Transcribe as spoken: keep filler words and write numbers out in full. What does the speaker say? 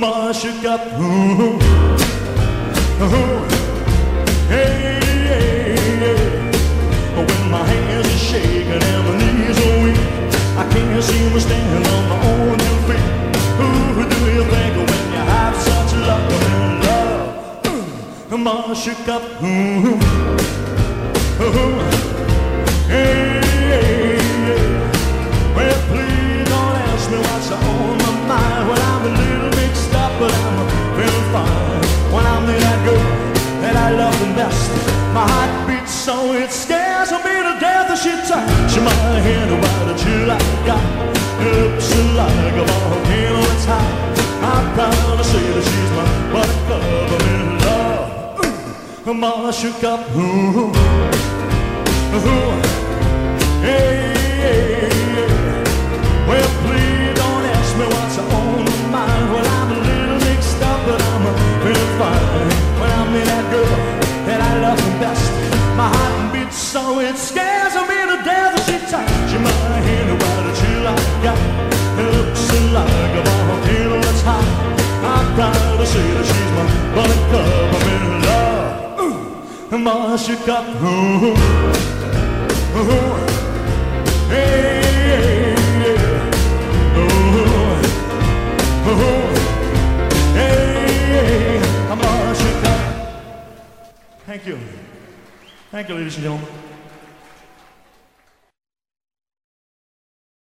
mush it up. Ooh, ooh, hey, hey, hey. When my hands are shaking and my knees are weak, I can't seem to stand on my own two feet. Who do you think when you have such luck in love? Ooh, mush it up. Ooh, ooh, hey, hey, hey. Well, please don't ask me what's on my mind when I'm a little mixed up, but I'm feeling fine when I'm with that girl that I love the best. My heart beats so it scares me to death as she touches my hand about a chill I got. Lips like a volcano, it's hot. I'm proud to say that she's my buttercup. I'm in love. Ooh, my shook up. Ooh, ooh, hey, hey, hey. Well, please don't ask me what's on my mind when I'm a little mixed up, but I'm feeling fine when I'm in that girl that I love the best. My heart beats so it scares me to death as she touches my hand about a chill I got. It looks like a volcano that's hot. I'm proud to say that she's my buttercup. I'm in love. Ooh, my shook up. Ooh, ooh, hey, hey, yeah. Ooh, ooh, hey, hey, I'm all shook up. Thank you. Thank you, ladies and gentlemen.